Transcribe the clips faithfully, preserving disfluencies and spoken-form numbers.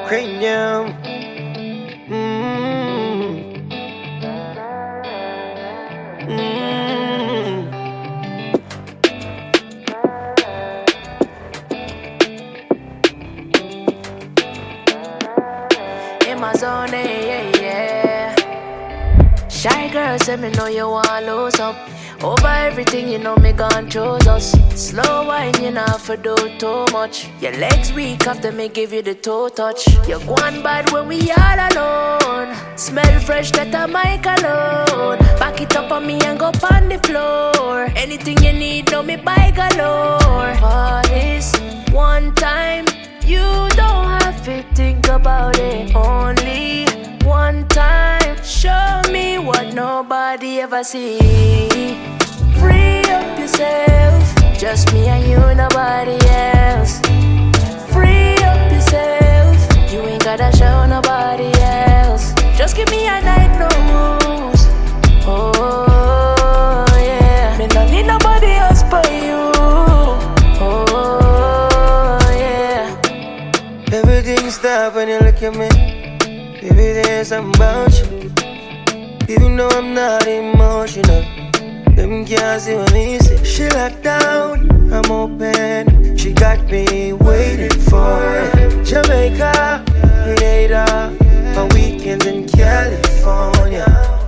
cranium. Mm. Mm. In my zone, yeah, yeah. Shy girl, say me know you want lose up. Over everything, you know me gon' choose us. Slow wine, you not for do too much. Your legs weak after me give you the toe touch. You go on bad when we all alone. Smell fresh, that a mic alone. Back it up on me and go on the floor. Anything you need, know me buy galore. For this one time, you don't have to think about it. Only one time, show me what nobody ever see. Free up yourself, just me and you, nobody else. Free up yourself, you ain't gotta show nobody else. Just give me a night, no rules. Oh yeah, me no need nobody else but you. Oh yeah. Everything stop when you look at me. Baby, there's something about you. Even though I'm not emotional, them can't see what me see. She locked down, I'm open. She got me waiting for it. Jamaica, Grenada, my weekends in California.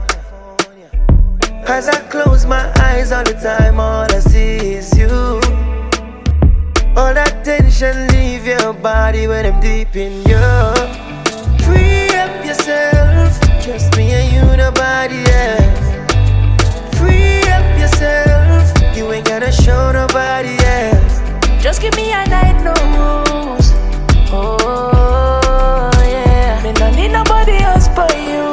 As I close my eyes all the time, all I see is you. All that tension leave your body when I'm deep in you. Free up yourself, just me and you, nobody else. Free up yourself, you ain't gotta show nobody else. Just give me a night, no rules. Oh yeah, me no need nobody else but you.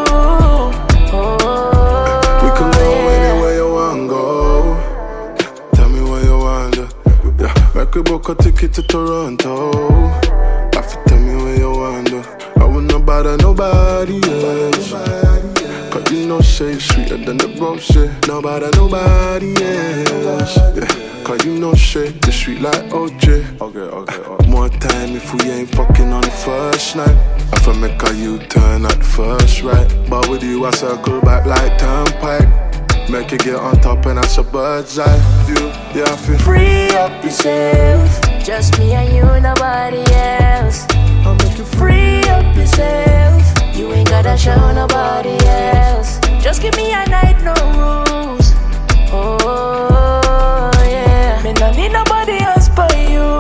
Oh we can go yeah. anywhere you wanna go. Tell me where you wanna. Yeah, make we book a ticket to Toronto. Have to tell me where you wanna. I wouldn't bother nobody else. Cause you know shit sweeter than the brown shit. No bother nobody else. Yeah. Cause you know shit, the sweet like O J. Okay, okay, okay. More time if we ain't fucking on the first night. I feel make a U-turn at the first right. But with you I circle back like turnpike. Make you get on top and that's a bird's eye view. Yeah, I feel free up yourself, just me and you, nobody else. I'll make you Free up yourself, you ain't gotta show nobody else. Just give me a night, no rules. Oh yeah, me no need nobody else but you.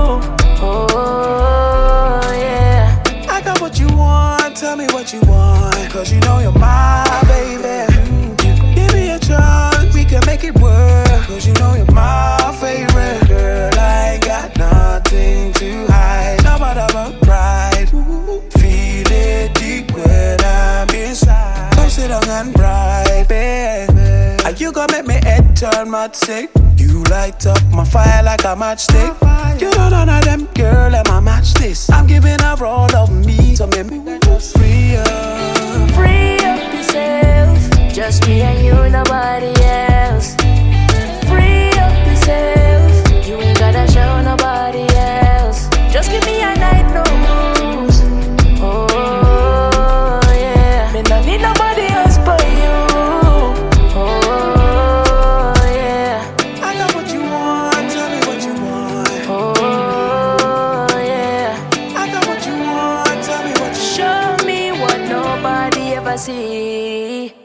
Oh yeah. I got what you want, tell me what you want. Cause you know you're my baby. Give me a chance, we can make it work. Cause you know you're my favorite. Girl, I ain't got nothing to hide. Nobody but pride. Feel it deep when I'm inside. Come sit down and ride, baby. And you gon' make me head turn mad sick. You light up my fire like a matchstick. You know none of them, girl, let my match this. I'm giving her all of me, so make me just free up. Free up yourself, just me and you, nobody else. Free up yourself, you ain't gotta show nobody else. Just give me a night, no rules. Oh yeah, me no need nobody else but you. Oh yeah, I got what you want, tell me what you want. oh yeah. I got what you want, tell me what you want. Show me what nobody ever see.